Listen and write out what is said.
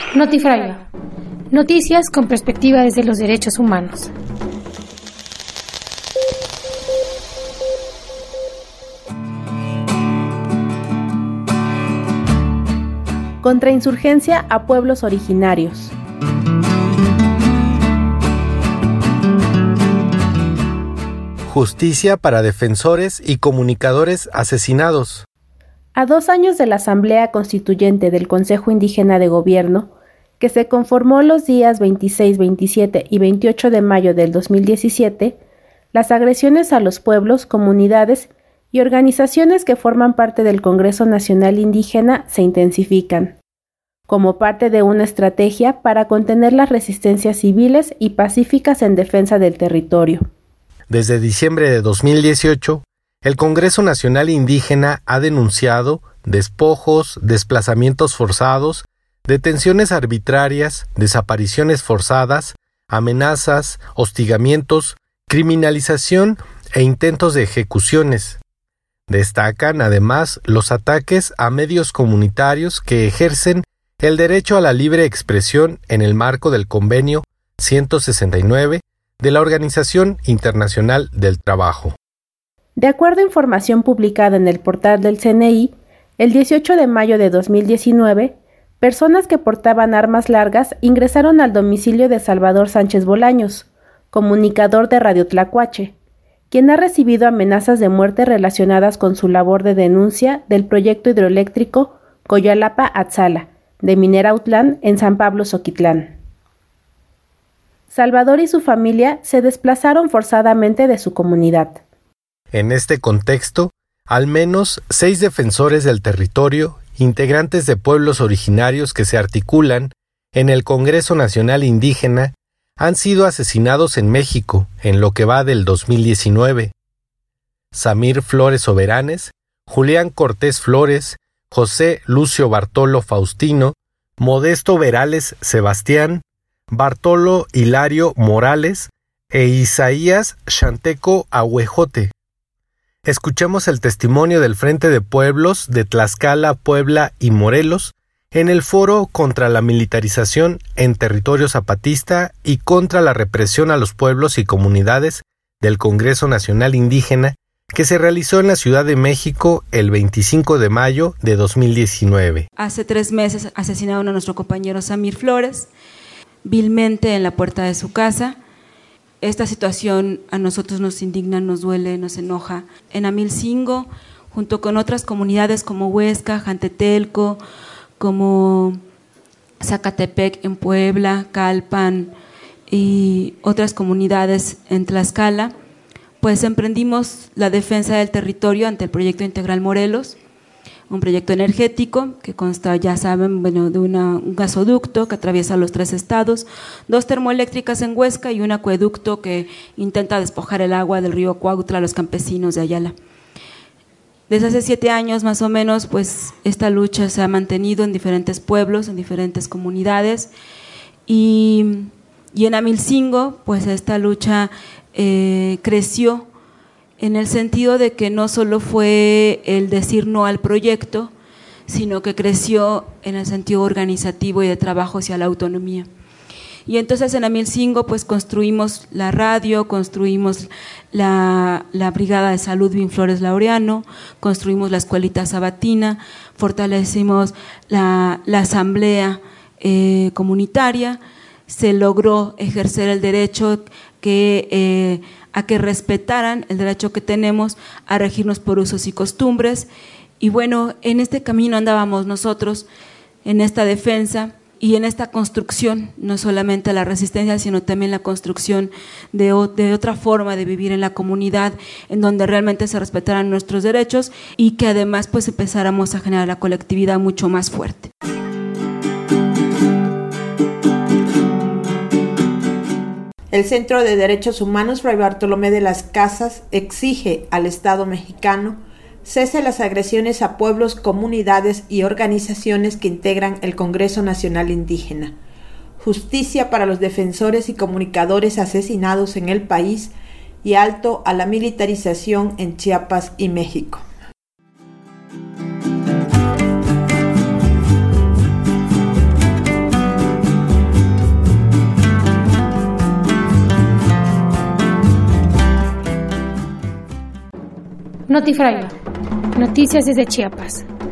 Notifragua. Noticias con perspectiva desde los derechos humanos. Contrainsurgencia a pueblos originarios. Justicia para defensores y comunicadores asesinados. A 2 años de la Asamblea Constituyente del Consejo Indígena de Gobierno, que se conformó los días 26, 27 y 28 de mayo del 2017, las agresiones a los pueblos, comunidades y organizaciones que forman parte del Congreso Nacional Indígena se intensifican, como parte de una estrategia para contener las resistencias civiles y pacíficas en defensa del territorio. Desde diciembre de 2018, el Congreso Nacional Indígena ha denunciado despojos, desplazamientos forzados, detenciones arbitrarias, desapariciones forzadas, amenazas, hostigamientos, criminalización e intentos de ejecuciones. Destacan, además, los ataques a medios comunitarios que ejercen el derecho a la libre expresión en el marco del Convenio 169 de la Organización Internacional del Trabajo. De acuerdo a información publicada en el portal del CNI, el 18 de mayo de 2019, personas que portaban armas largas ingresaron al domicilio de Salvador Sánchez Bolaños, comunicador de Radio Tlacuache, quien ha recibido amenazas de muerte relacionadas con su labor de denuncia del proyecto hidroeléctrico Coyalapa-Atzala, de Minera Autlán, en San Pablo Zoquitlán. Salvador y su familia se desplazaron forzadamente de su comunidad. En este contexto, al menos 6 defensores del territorio, integrantes de pueblos originarios que se articulan en el Congreso Nacional Indígena, han sido asesinados en México en lo que va del 2019. Samir Flores Soberanes, Julián Cortés Flores, José Lucio Bartolo Faustino, Modesto Verales Sebastián, Bartolo Hilario Morales e Isaías Xanteco Ahuejote. Escuchemos el testimonio del Frente de Pueblos de Tlaxcala, Puebla y Morelos en el Foro contra la Militarización en Territorio Zapatista y contra la represión a los pueblos y comunidades del Congreso Nacional Indígena que se realizó en la Ciudad de México el 25 de mayo de 2019. Hace 3 meses asesinaron a nuestro compañero Samir Flores, vilmente en la puerta de su casa. Esta situación a nosotros nos indigna, nos duele, nos enoja. En Amilcingo, junto con otras comunidades como Huesca, Jantetelco, como Zacatepec en Puebla, Calpan y otras comunidades en Tlaxcala, pues emprendimos la defensa del territorio ante el proyecto Integral Morelos, un proyecto energético que consta, ya saben, de un gasoducto que atraviesa los 3 estados, 2 termoeléctricas en Huesca y un acueducto que intenta despojar el agua del río Cuautla a los campesinos de Ayala. Desde hace 7 años más o menos, pues esta lucha se ha mantenido en diferentes pueblos, en diferentes comunidades, y en Amilcingo, pues esta lucha creció en el sentido de que no solo fue el decir no al proyecto, sino que creció en el sentido organizativo y de trabajo hacia la autonomía. Y entonces en Amilcingo pues construimos la radio, construimos la Brigada de Salud Bin Flores Laureano, construimos la Escuelita Sabatina, fortalecimos la asamblea comunitaria, se logró ejercer el derecho a que respetaran el derecho que tenemos a regirnos por usos y costumbres. Y bueno, en este camino andábamos nosotros, en esta defensa y en esta construcción, no solamente la resistencia, sino también la construcción de otra forma de vivir en la comunidad, en donde realmente se respetaran nuestros derechos y que además pues empezáramos a generar la colectividad mucho más fuerte. El Centro de Derechos Humanos Fray Bartolomé de las Casas exige al Estado mexicano cese las agresiones a pueblos, comunidades y organizaciones que integran el Congreso Nacional Indígena, justicia para los defensores y comunicadores asesinados en el país y alto a la militarización en Chiapas y México. Notifraiva. Noticias desde Chiapas.